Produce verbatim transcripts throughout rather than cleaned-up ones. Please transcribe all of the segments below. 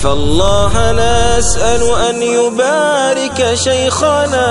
فالله نسأل أن يبارك شيخنا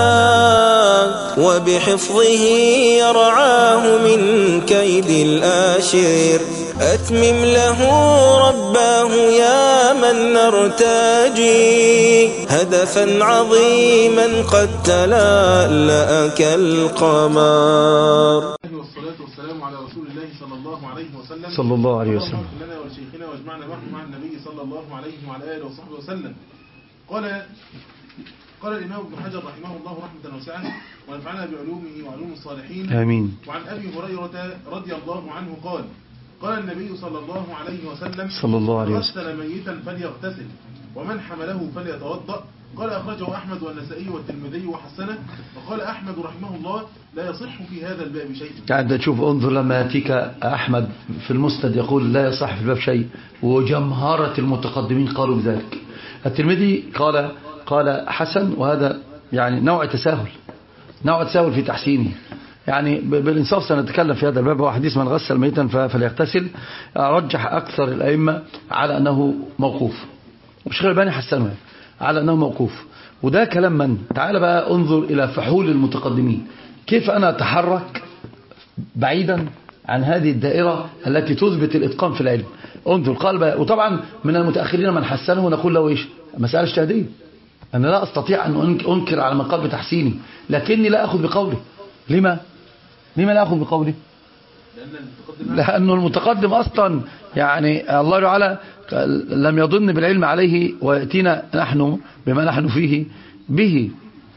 وبحفظه يرعاه من كيد الآشر. أتمم له رباه يا من نرتجي هدفا عظيما قد تلألأ كالقمر. والصلاة والسلام على رسول الله صلى الله عليه وسلم صلى الله عليه وسلم. اللهم اغفر لنا ولشيخنا واجمعنا معه مع النبي صلى الله عليه وعلى آله وصحبه وسلم. قال قال الإمام ابن حجر رحمه الله رحمة واسعة ونفعنا بعلومه وعلوم الصالحين. آمين. وعن أبي هريرة رضي الله عنه قال قال النبي صلى الله عليه وسلم صلى الله عليه وسلم: غسل ميتا فليغتسل ومن حمله فليتوضأ. قال أخرجه أحمد والنسائي والترمذي وحسنه. وقال أحمد رحمه الله لا يصح في هذا الباب شيء. يعني تشوف انظر لما يأتيك أحمد في المسند يقول لا يصح في الباب شيء، وجمهرة المتقدمين قالوا بذلك. الترمذي قال قال حسن، وهذا يعني نوع تساهل نوع تساهل في تحسينه. يعني بالإنصاف سنتكلم في هذا الباب. هو حديث من غسل ميتا فليغتسل، رجح أكثر الأئمة على أنه موقوف، والشيخ الألباني حسنه على أنه موقوف. وده كلام من؟ تعال بقى انظر إلى فحول المتقدمين، كيف أنا أتحرك بعيدا عن هذه الدائرة التي تثبت الإتقان في العلم. انظر قال بقى، وطبعا من المتأخرين من حسنه ونقول له إيش؟ مسألة اجتهادية. أنا لا أستطيع أن أنكر على من قال بتحسيني، لكني لا أخذ بقوله. لما؟ لما لا أخذ بقوله؟ لأنه المتقدم أصلا يعني الله تعالى لم يظن بالعلم عليه، ويأتينا نحن بما نحن فيه به.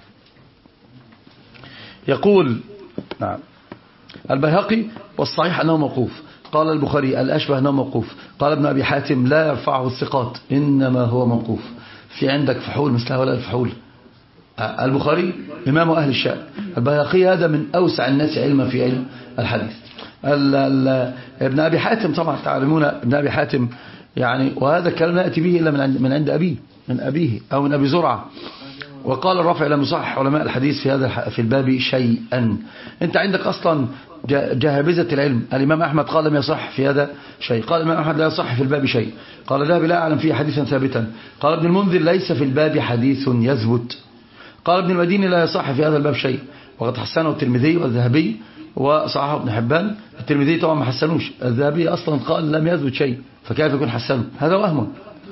يقول نعم البيهقي والصحيح أنه موقوف. قال البخاري الأشبه أنه موقوف. قال ابن أبي حاتم لا يرفعه الثقات إنما هو موقوف. في عندك فحول مثل هؤلاء الفحول. البخاري إمام أهل الشام، البيهقي هذا من أوسع الناس علما في علم الحديث. ال ال ابن أبي حاتم طبعا تعلمون ابن أبي حاتم يعني، وهذا الكلام لا يأتي به إلا من عند, من عند أبيه من أبيه أو من أبي زرعة. وقال الرافع لم يصحح علماء الحديث في هذا في الباب شيئا. أنت عندك أصلا جهابزة العلم. الإمام أحمد قال لم يصح في هذا شيء، قال الإمام أحمد لا يصح في الباب شيء، قال الذهبي لا أعلم فيه حديثا ثابتا، قال ابن المنذر ليس في الباب حديث يثبت، قال ابن المديني لا يصح في هذا الباب شيء، وقد حسنه الترمذي والذهبي وصححه ابن حبان. الترمذي طبعا ما حسنوش، الذهبي أصلا قال لم يثبت شيء، فكيف يكون حسنه؟ هذا وهم.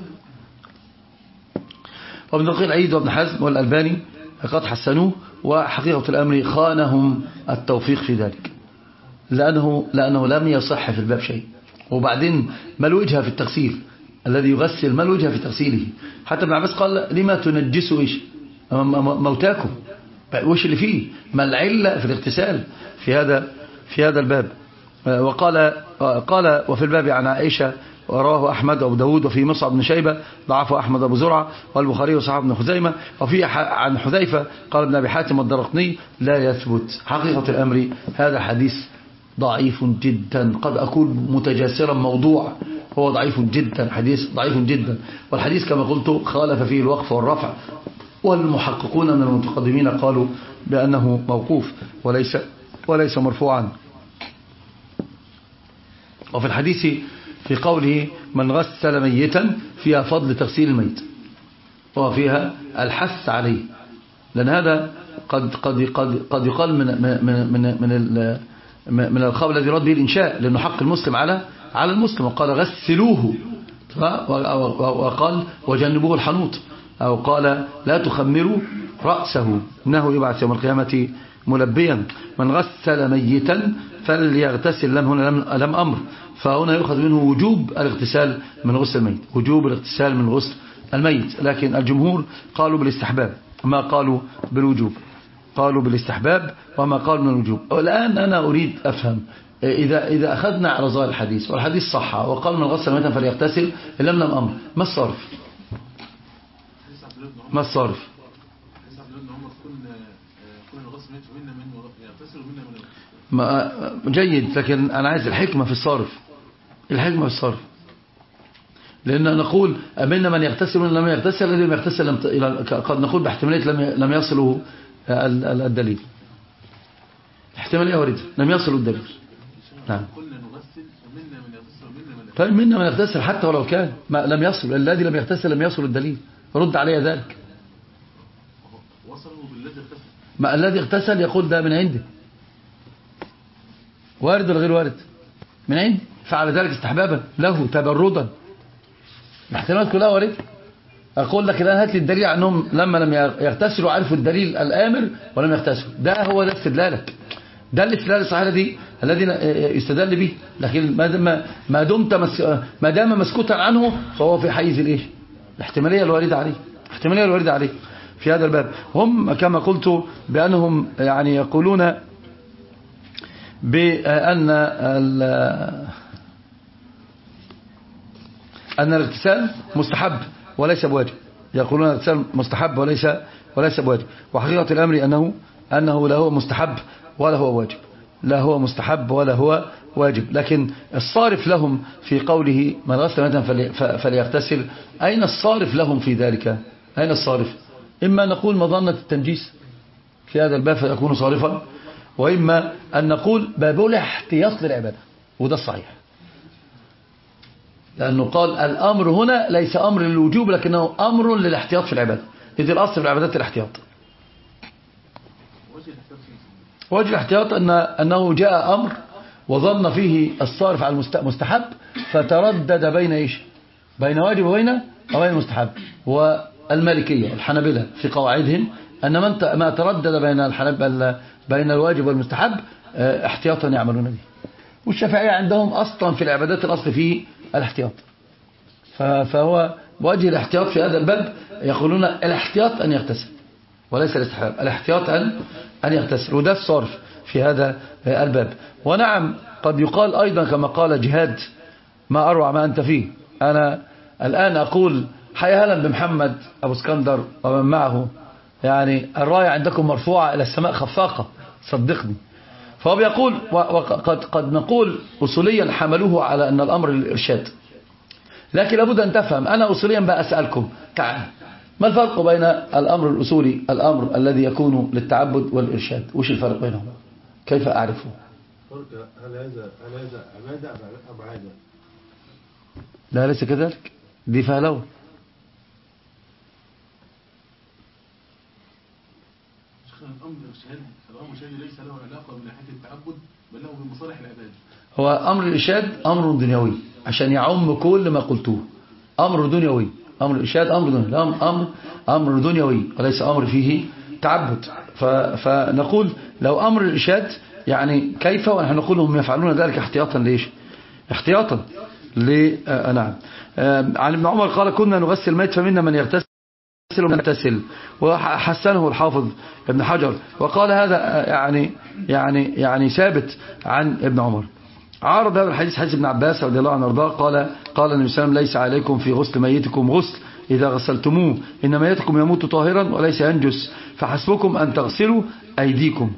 وابن دقيق العيد وابن حزم والألباني قد حسنوه، وحقيقة الأمر خانهم التوفيق في ذلك، لأنه, لأنه لم يصح في الباب شيء. وبعدين ما الوجهة في التغسيل؟ الذي يغسل ما الوجهة في تغسيله؟ حتى ابن عباس قال لما تنجسوا إيش موتاكم؟ وش اللي فيه؟ ما العلة في الاغتسال في هذا في هذا الباب؟ وقال قال وفي الباب عن عائشة ورواه أحمد وأبو داود، وفي مصعب بن شيبة ضعفه أحمد أبو زرعة والبخاري وصحاب بن خزيمة، وفي عن حذيفة قال ابن أبي حاتم والدرقطني لا يثبت. حقيقة الأمر هذا حديث ضعيف جدا، قد أكون متجاسرا موضوع، هو ضعيف جدا، حديث ضعيف جدا. والحديث كما قلت خالف فيه الوقف والرفع، والمحققون من المتقدمين قالوا بأنه موقوف وليس وليس مرفوعا. وفي الحديث في قوله من غسل ميتا فيها فضل تغسيل الميت، وفيها الحث عليه، لأن هذا قد قد قد قد يقال من من من من من الخبر الذي رد به الإنشاء، لأنه حق المسلم على على المسلم. وقال غسلوه، وقال وجنبوه الحنوط، أو قال لا تخمروا رأسه إنه يبعث يوم القيامة ملبيا. من غسل ميتا فليغتسل، لم هنا لم, لم أمر، فهنا يؤخذ منه وجوب الاغتسال من غسل الميت، وجوب الاغتسال من غسل الميت. لكن الجمهور قالوا بالاستحباب، ما قالوا بالوجوب، قالوا بالاستحباب وما قالوا من الوجوب. والآن أنا أريد أفهم، إذا إذا أخذنا على ظاهر الحديث والحديث صح وقال من غسل ميتا فليغتسل لم لم أمر، ما الصرف؟ ما الصرف؟ ما جيد، لكن أنا عايز الحكمة في الصرف، الحكمة في الصرف، لأن نقول أمنا من يغتسل ومن لم يغتسل، الذي لم يغتسل قد نقول باحتمالية لم يصله الدليل، احتمالية واردة لم يصل الدليل. نعم. طيب منا من يغتسل حتى ولو كان ما لم يصل، الذي لم يغتسل لم يصل الدليل، رد علي ذلك. وصلوا بالذي اغتسل، ما الذي اغتسل يقول ده من عندي، وارد ولا غير وارد؟ من عندي، فعل ذلك استحبابا له تبردا، الاحتمالات كلها وارد. اقول لك الان هات لي الدليل عنهم لما لم يغتسلوا عرفوا الدليل الامر ولم يغتسلوا، ده هو ده استدلالك، ده الاستدلال الصحيح دي الذي يستدل به. لكن ما ما دمت ما دام مسكوتا عنه فهو في حيز الايه؟ الاحتماليه الوارده عليه، الاحتماليه الوارده عليه في هذا الباب. هم كما قلت بانهم يعني يقولون بان ان الاغتسال مستحب وليس بواجب، يقولون الاغتسال مستحب وليس وليس بواجب، وحقيقه الامر انه انه لا هو مستحب ولا هو واجب، لا هو مستحب ولا هو واجب. لكن الصارف لهم في قوله من غسل ميتا فليغتسل، أين الصارف لهم في ذلك؟ أين الصارف؟ إما نقول مظنة التنجيس في هذا الباب فيكون صارفا، وإما أن نقول باب الاحتياط للعبادة، وده الصحيح، لأنه قال الأمر هنا ليس أمر للوجوب لكنه أمر للاحتياط في العبادة، إذ الأصل في العبادات الاحتياط. وجه الاحتياط أن أنه جاء أمر وظن فيه الصارف على المستحب فتردد بين إيش؟ بين واجب وبين وبين مستحب. والمالكية الحنابلة في قواعدهم أن من ما تردد بين الحنابلة بين الواجب والمستحب احتياطا يعملون به. والشافعية عندهم أصلا في العبادات الأصل فيه الاحتياط، فهو وجه الاحتياط في هذا الباب يقولون الاحتياط أن يغتسل وليس الاستحباب، الاحتياط أن أن يغتسل، وده الصرف في هذا الباب. ونعم قد يقال أيضا كما قال جهاد ما أروع ما أنت فيه، أنا الآن أقول حي هلا بمحمد أبو اسكندر ومن معه، يعني الراية عندكم مرفوعة إلى السماء خفاقة صدقني. فهو بيقول وقد قد نقول أصوليا حملوه على أن الأمر الإرشاد، لكن لابد أن تفهم أنا أصوليا بقى أسألكم تعال ما الفرق بين الأمر الأصولي الأمر الذي يكون للتعبد والإرشاد؟ وش الفرق بينهم؟ كيف أعرفه؟ هل هذا هل هذا عبادة أم عادة؟ لا ليس كذلك، دي فهلوة. الأمر الإرشاد الأمر الإرشاد ليس له علاقة بناحية التعبد بل له بمصالح العباد. هو أمر الإرشاد أمر دنيوي عشان يعم كل ما قلتوه، أمر دنيوي، أمر الإرشاد أمر دنيوي، أمر أمر دنيوي وليس أمر فيه تعبد. فنقول لو أمر الإرشاد يعني كيف، ونحن نقول هم يفعلون ذلك احتياطا ليش؟ احتياطا ل آه نعم. آه عن ابن عمر قال كنا نغسل الميت فمنا من يغتسل ونغتسل، وحسنه الحافظ ابن حجر وقال هذا يعني يعني يعني ثابت عن ابن عمر. عارض هذا الحديث حديث ابن عباس رضي الله عنه وارضاه قال قال النبي صلى الله عليه وسلم ليس عليكم في غسل ميتكم غسل إذا غسلتموه إن ميتكم يموت طاهرا وليس ينجس فحسبكم أن تغسلوا أيديكم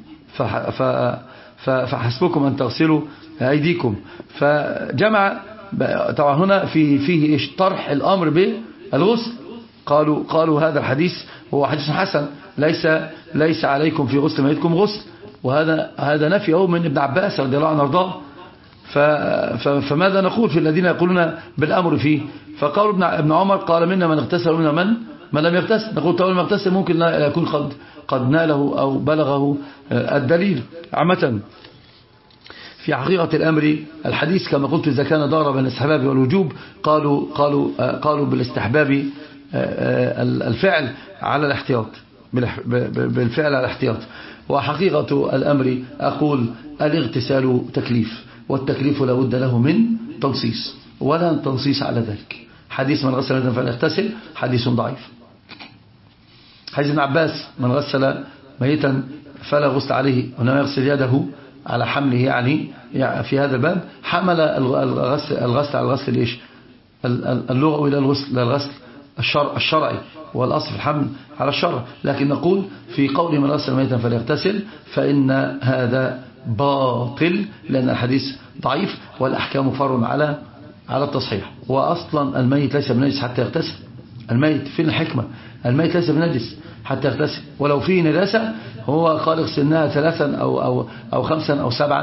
فحسبكم أن تغسلوا أيديكم. فجمع طبعا هنا في فيه إيش؟ طرح الأمر بالغسل. قالوا قالوا هذا الحديث هو حديث حسن ليس ليس عليكم في غسل ميتكم غسل، وهذا هذا نفيه من ابن عباس رضي الله عنه وارضاه. فماذا نقول في الذين يقولون بالأمر فيه؟ فقالوا ابن عمر قال منا من اغتسل ومنا من من لم يغتسل. نقول طول ما اغتسل ممكن لا يكون قد قد ناله أو بلغه الدليل. عامة في حقيقة الأمر الحديث كما قلت إذا كان دار بين الاستحباب والوجوب قالوا قالوا قالوا بالاستحباب الفعل على الاحتياط، بالفعل على الاحتياط. وحقيقة الأمر أقول الاغتسال تكليف، والتكليف لابد له من تنصيص، ولا تنصيص على ذلك. حديث من غسل ميتا فليغتسل حديث ضعيف. حديث ابن عباس من غسل ميتا فلا غسل عليه وإنما يغسل يده على حمله، يعني في هذا الباب حمل الغسل الغسل على الغسل ايش؟ اللغوي الى الغسل للغسل الشرع الشرعي، والأصل في الحمل على الشرع. لكن نقول في قول من غسل ميتا فليغتسل فإن هذا باطل لأن الحديث ضعيف والأحكام فرع على على التصحيح. وأصلا الميت ليس بنجس حتى يغتسل. الميت فين الحكمة؟ الميت ليس بنجس حتى يغتسل، ولو فيه نجاسة هو قال اغسلناها ثلاثا أو, أو, أو خمسا أو سبعا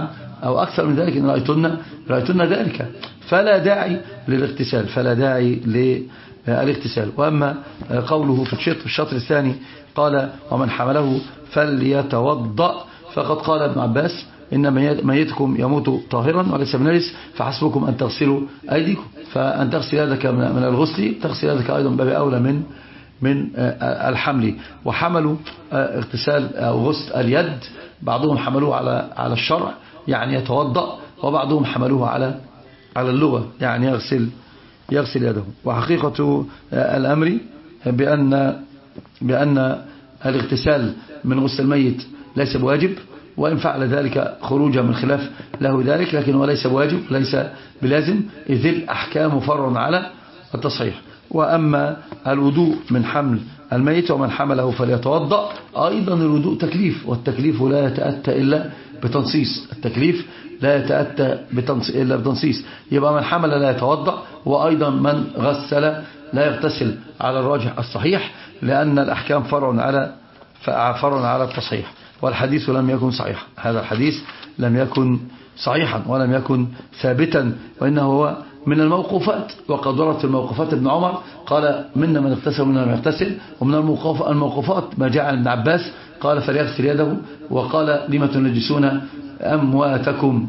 أو أكثر من ذلك إن رأيتن رأيتن ذلك، فلا داعي للاغتسال فلا داعي للاغتسال. وأما قوله في الشطر, الشطر الثاني قال ومن حمله فليتوضأ، فقد قال ابن عباس إن ميتكم يموت طاهرا وليس بنجس فحسبكم أن تغسلوا أيديكم، فأن تغسل يدك من الغسل تغسل يدك أيضا باب أولى من من الحمل. وحملوا اغتسال أو غسل اليد بعضهم حملوه على على الشرع يعني يتوضأ، وبعضهم حملوه على على اللغة يعني يغسل يغسل يده. وحقيقة الأمر بأن بأن الاغتسال من غسل الميت ليس بواجب، وإن فعل ذلك خروجا من خلاف له ذلك، لكن هو ليس بواجب ليس بلازم، إذ الأحكام فرع على التصحيح. وأما الوضوء من حمل الميت ومن حمله فليتوضأ، أيضا الوضوء تكليف، والتكليف لا يتأتى إلا بتنصيص، التكليف لا يتأتى إلا بتنصيص. يبقى من حمل لا يتوضأ، وأيضا من غسل لا يغتسل على الراجح الصحيح، لأن الأحكام فرع على فرع على التصحيح. والحديث لم يكن صحيحا، هذا الحديث لم يكن صحيحا ولم يكن ثابتا، وإنه هو من الموقوفات. وقد ورد في الموقوفات ابن عمر قال منا من اغتسل ومنا من يغتسل. ومن الموقوفات ما جاء عن ابن عباس قال فليغسل يده، وقال لما تنجسون أمواتكم.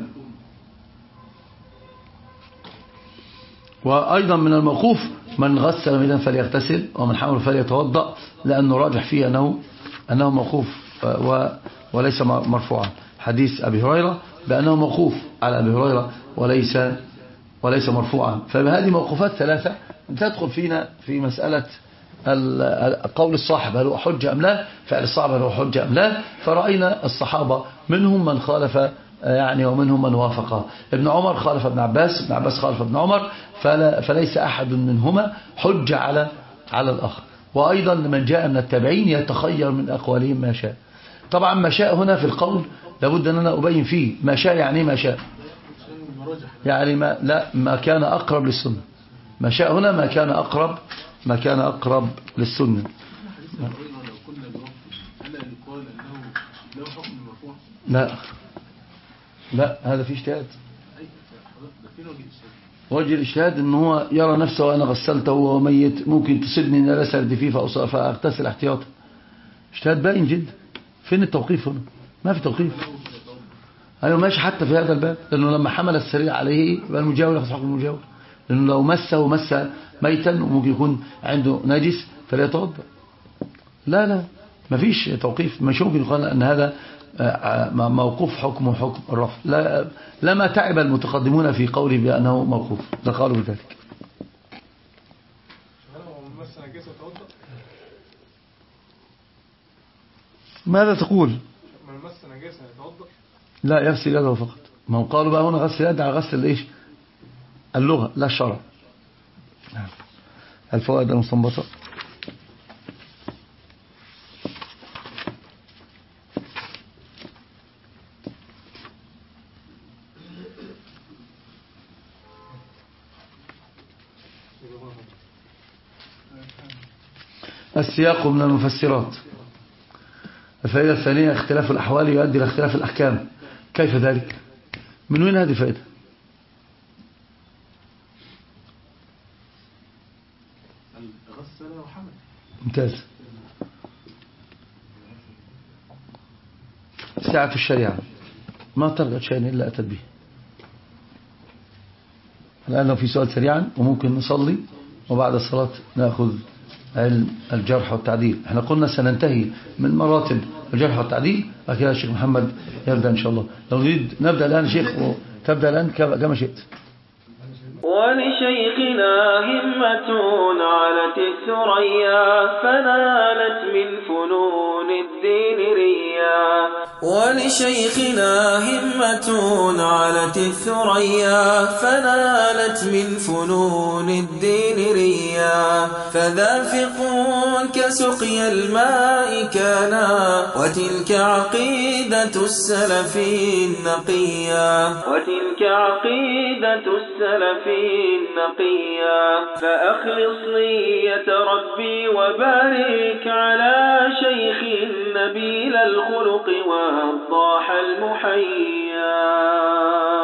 وأيضا من الموقوف من غسل ميتا فليغتسل ومن حمل فليتوضأ، لأنه راجح فيه أنه أنه موقوف وليس مرفوعا. حديث أبي هريرة بأنه موقوف على أبي هريرة وليس وليس مرفوعا. فهذه موقوفات ثلاثة تدخل فينا في مسألة قول الصاحب هل هو حجة أم لا، فعل الصاحب هل هو حجة أم لا. فرأينا الصحابة منهم من خالف يعني ومنهم من وافق. ابن عمر خالف ابن عباس، ابن عباس خالف ابن عمر، فلا فليس أحد منهما حجة على على الآخر. وأيضا من جاء من التابعين يتخير من أقوالهم ما شاء. طبعا ما شاء هنا في القول لابد أن أنا أبين فيه ما شاء يعني ما شاء، يعني ما لا ما كان أقرب للسنة. ما شاء هنا ما كان أقرب ما كان أقرب للسنة. لا لا هذا في اجتهاد. وجه الاجتهاد ان هو يرى نفسه وانا غسلته وهو ميت ممكن تصيبني ان لا سرد فيه فاغتسل احتياطا. اجتهاد باين جدا. فين التوقيف هنا؟ ما في توقيف. ايوه ماشي حتى في هذا الباب، لانه لما حمل السرير عليه يبقى المجاور ياخذ حكم المجاور، لانه لو مسه مس ميتا وممكن يكون عنده نجس فليتوضا. لا لا ما فيش توقيف، مش ممكن يقال ان هذا موقوف حكمه حكم الرفع. لا لما تعب المتقدمون في قوله بأنه موقوف، ده قالوا بذلك. ماذا تقول؟ لا يغسل يده فقط. ما هم قالوا بقى هنا غسل يده على غسل الايش؟ اللغة لا الشرع. الفوائد المستنبطة. السياق من المفسرات. الفائدة الثانية اختلاف الأحوال يؤدي إلى اختلاف الأحكام. كيف ذلك؟ من وين هذه الفائدة؟ غسل وحمل. ممتاز. ساعة الشريعة ما ترغب شيئا إلا أتت به. الآن لو في سؤال سريعا وممكن نصلي وبعد الصلاة نأخذ علم الجرح والتعديل. احنا قلنا سننتهي من مراتب الجرح والتعديل، لكن الشيخ محمد يبدأ إن شاء الله. لو نريد نبدأ الآن شيخ وتبدأ الآن كما شئت. ولشيخنا همة علت الثريا فنالت من فنون الدين ريا. ولشيخنا همة علت الثريا فنالت فنالت من فنون الدين ريا. فذا فقه كسقي الماء كانا، وتلك عقيدة السلف النقيا، وتلك عقيدة السلف النقيا. فأخلص نية ربي وبارك على شيخ نبيل الخلق والضاح المحيا.